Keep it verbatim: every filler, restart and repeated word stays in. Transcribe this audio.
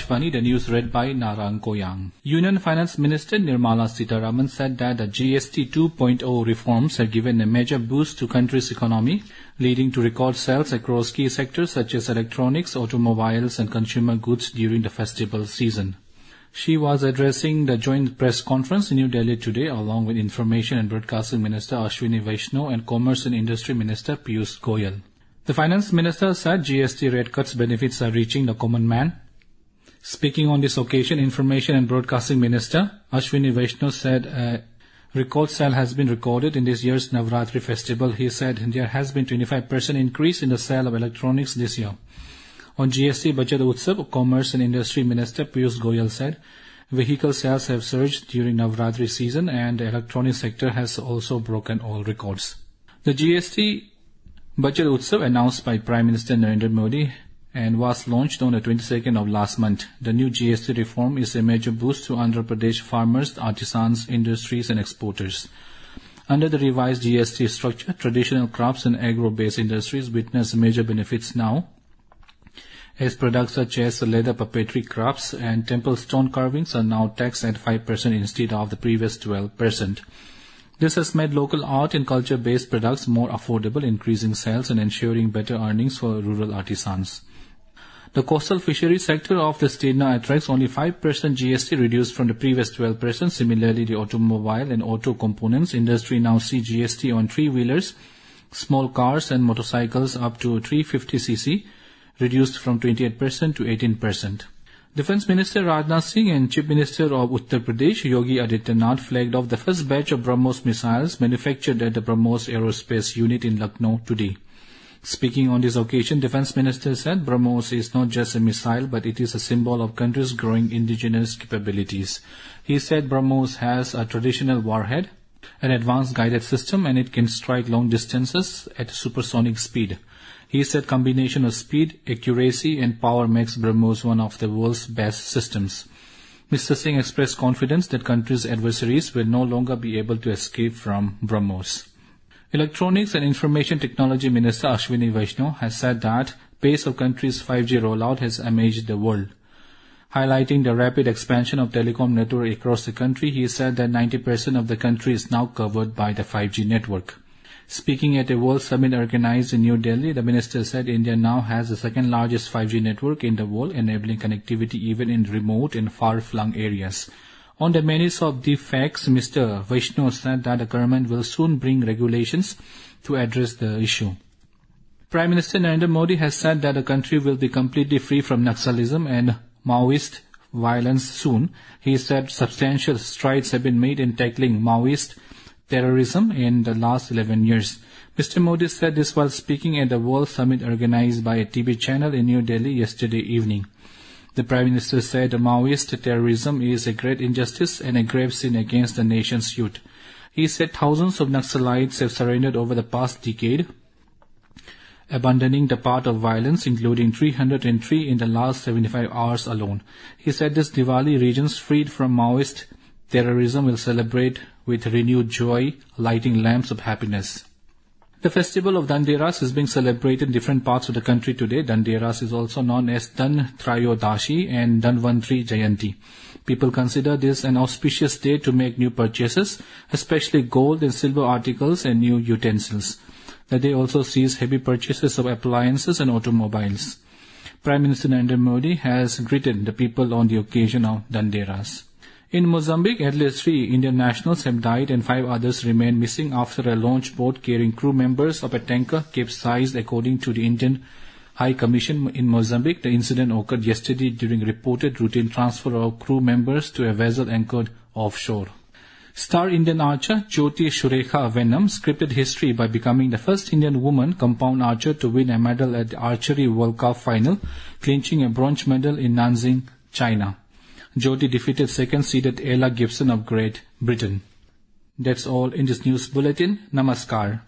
Akashvani, the news read by Narang Koyang. Union Finance Minister Nirmala Sitharaman said that the G S T two point oh reforms have given a major boost to country's economy, leading to record sales across key sectors such as electronics, automobiles and consumer goods during the festival season. She was addressing the joint press conference in New Delhi today along with Information and Broadcasting Minister Ashwini Vaishnaw and Commerce and Industry Minister Piyush Goyal. The Finance Minister said G S T rate cuts benefits are reaching the common man. Speaking on this occasion, Information and Broadcasting Minister Ashwini Vaishnaw said a record sale has been recorded in this year's Navratri festival. He said there has been twenty-five percent increase in the sale of electronics this year. On G S T Budget Utsav, Commerce and Industry Minister Piyush Goyal said vehicle sales have surged during Navratri season and the electronic sector has also broken all records. The G S T Budget Utsav announced by Prime Minister Narendra Modi and was launched on the twenty-second of last month. The new G S T reform is a major boost to Andhra Pradesh farmers, artisans, industries and exporters. Under the revised G S T structure, traditional crops and agro-based industries witness major benefits now, as products such as leather puppetry crafts and temple stone carvings are now taxed at five percent instead of the previous twelve percent. This has made local art and culture-based products more affordable, increasing sales and ensuring better earnings for rural artisans. The coastal fishery sector of the state now attracts only five percent G S T, reduced from the previous twelve percent. Similarly, the automobile and auto components industry now see G S T on three-wheelers, small cars and motorcycles up to three hundred fifty c c, reduced from twenty-eight percent to eighteen percent. Defence Minister Rajnath Singh and Chief Minister of Uttar Pradesh Yogi Adityanath flagged off the first batch of BrahMos missiles manufactured at the BrahMos Aerospace Unit in Lucknow today. Speaking on this occasion, Defence Minister said BrahMos is not just a missile but it is a symbol of country's growing indigenous capabilities. He said BrahMos has a traditional warhead, an advanced guided system and it can strike long distances at supersonic speed. He said combination of speed, accuracy and power makes BrahMos one of the world's best systems. Mister Singh expressed confidence that country's adversaries will no longer be able to escape from BrahMos. Electronics and Information Technology Minister Ashwini Vaishnaw has said that pace of country's five G rollout has amazed the world. Highlighting the rapid expansion of telecom network across the country, he said that ninety percent of the country is now covered by the five G network. Speaking at a World Summit organized in New Delhi, the minister said India now has the second largest five G network in the world, enabling connectivity even in remote and far-flung areas. On the merits of the facts, Mister Vaishnaw said that the government will soon bring regulations to address the issue. Prime Minister Narendra Modi has said that the country will be completely free from Naxalism and Maoist violence soon. He said substantial strides have been made in tackling Maoist terrorism in the last eleven years. Mister Modi said this while speaking at the World Summit organized by a T V channel in New Delhi yesterday evening. The Prime Minister said Maoist terrorism is a great injustice and a grave sin against the nation's youth. He said thousands of Naxalites have surrendered over the past decade, abandoning the path of violence, including three hundred three in the last seventy-five hours alone. He said this Diwali regions freed from Maoist terrorism will celebrate with renewed joy, lighting lamps of happiness. The festival of Dhanteras is being celebrated in different parts of the country today. Dhanteras is also known as Dhan Trayodashi and Dhanvantri Jayanti. People consider this an auspicious day to make new purchases, especially gold and silver articles and new utensils. The day also sees heavy purchases of appliances and automobiles. Prime Minister Narendra Modi has greeted the people on the occasion of Dhanteras. In Mozambique, at least three Indian nationals have died and five others remain missing after a launch boat carrying crew members of a tanker capsized, according to the Indian High Commission in Mozambique. The incident occurred yesterday during reported routine transfer of crew members to a vessel anchored offshore. Star Indian archer Jyoti Surekha Venom scripted history by becoming the first Indian woman compound archer to win a medal at the Archery World Cup final, clinching a bronze medal in Nanjing, China. Jyoti defeated second-seeded Ella Gibson of Great Britain. That's all in this news bulletin. Namaskar.